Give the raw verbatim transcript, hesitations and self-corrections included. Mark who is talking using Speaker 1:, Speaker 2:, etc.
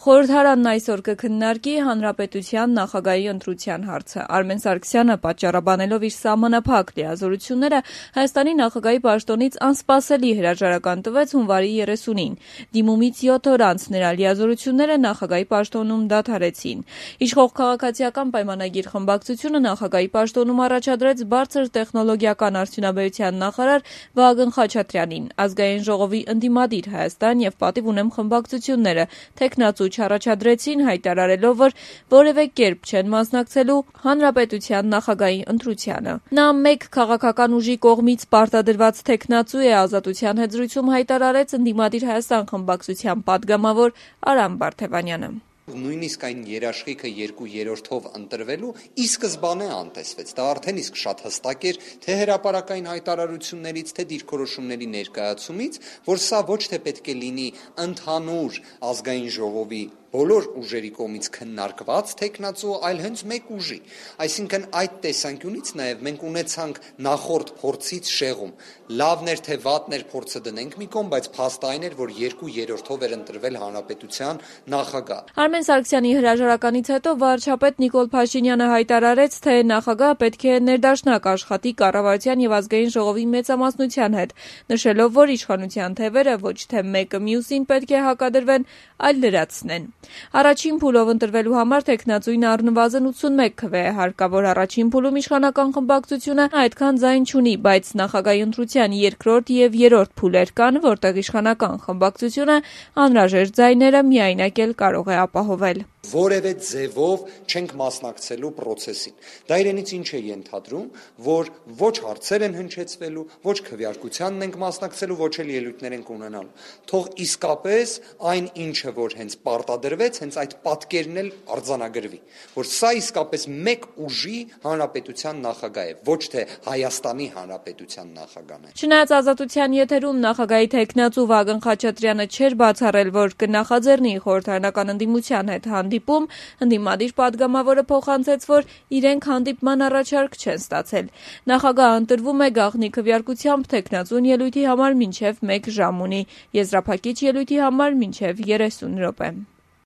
Speaker 1: Խորհրդարանն այսօր կքննարկի Հանրապետության նախագահի ընտրության հարցը։ Արմեն Սարգսյանը պատճառաբանելով իր սահմանափակ լիազորությունները Հայաստանի նախագահի պաշտոնից անսպասելի հրաժարական տվեց հունվարի երեսունին։ Դիմումից յոթ օր անց նրա լիազորությունները նախագահի պաշտոնում դադարեցին։ Իշխող քաղաքացիական պայմանագիր խմբակցությունը նախագահի պաշտոնում առաջադրեց բարձր տեխնոլոգիական արդյունաբերության նախարար Վահագն Խաչատրյանին։ Ազգային ժողովի ընդդիմադիր Հայաստան եւ Պատիվ ունեմ խմբակցությունները թեկնածու չառաջադրեցին, հայտարարելով, որ որևէ կերպ չեն մասնակցելու Հանրապետության նախագահի ընտրությանը։ Նա մեկ քաղաքական ուժի կողմից պարտադրված թեկնածու է, Ազատության հետ զրույցում հայտարարեց ընդդիմադիր Հայաստան խմբակցության պատգամավոր Արամ Բարթևանյանը։
Speaker 2: Նույնիսկ այն երաշխիքը երկու երրորդով ընտրվելու ի սկզբանե անտեսվեց։ Դա արդեն իսկ շատ հստակ էր թե հրապարակային հայտարարություններից, թե դիրքորոշումների ներկայացումից, որ սա ոչ թե պետք է լինի ընդհանուր ազգային ժողովի բոլոր ուժերի կողմից քննարկված թեկնածու, այլ հենց մեկ ուժի։ Այսինքն այդ տեսանկյունից նաև մենք ունեցանք նախորդ փորձից շեղում։ Լավն էր թե վատն էր փորձը դնենք մի կողմ, բայց փաստը այն էր, որ երկու երրորդով էր ընտրվել հանրապետության նախագահ։
Speaker 1: Արմեն Սարգսյանի հրաժարականից հետո վարչապետ Նիկոլ Փաշինյանը հայտարարեց, թե նախագահը պետք է ներդաշնակ աշխատի կառավարության եւ ազգային ժողովի մեծամասնության հետ, նշելով, որ իշխանության թևերը ոչ թե մեկը մյուսին պետք է հակադրվեն, այլ լրացնեն։ Առաջին փուլով ընտրվելու համար թեկնածուին առնվազն ութսունմեկ քվե է հարկավոր։ Առաջին փուլում իշխանական խմբակցությունը այդքան ձայն չունի, բայց նախագահի ընտրության երկրորդ եւ երրորդ փուլեր կան, որտեղ իշխանական խմբակցությունը անհրաժեշտ ձայները միայնակ էլ կարող է ապահովել։
Speaker 2: Որևէ ձևով չենք մասնակցելու process-ին։ Դա իրենից ինչ է ենթադրում, որ ոչ հարցեր են հնչեցվելու, ոչ քվեարկությանն ենք մասնակցելու, ոչ էլ ելույթներ ենք ունենալու։ Թող իսկապես այն ինչը որ հենց պարտադրվեց, հենց այդ պատկերն էլ արձանագրվի, որ սա իսկապես մեկ ուժի հանրապետության նախագահ է, ոչ թե Հայաստանի հանրապետության նախագահն է։
Speaker 1: Չնայած Ազատության եթերում նախագահի թեկնածու Վահագն Խաչատրյանը չէր բացառել, որ կնախաձեռնի խորհրդարանական ընդդիմության հետ հանդիպում, ընդդիմադիր պատգամավորը փոխանցեց, որ իրենք հանդիպման առաջարկ չեն ստացել։ Նախագահը ընտրվում է գաղտնի քվեարկությամբ, թեկնածուն ելույթի համար մինչև մեկ ժամ ունի, եզրափակիչ ելույթի համար մինչև երեսուն րոպե։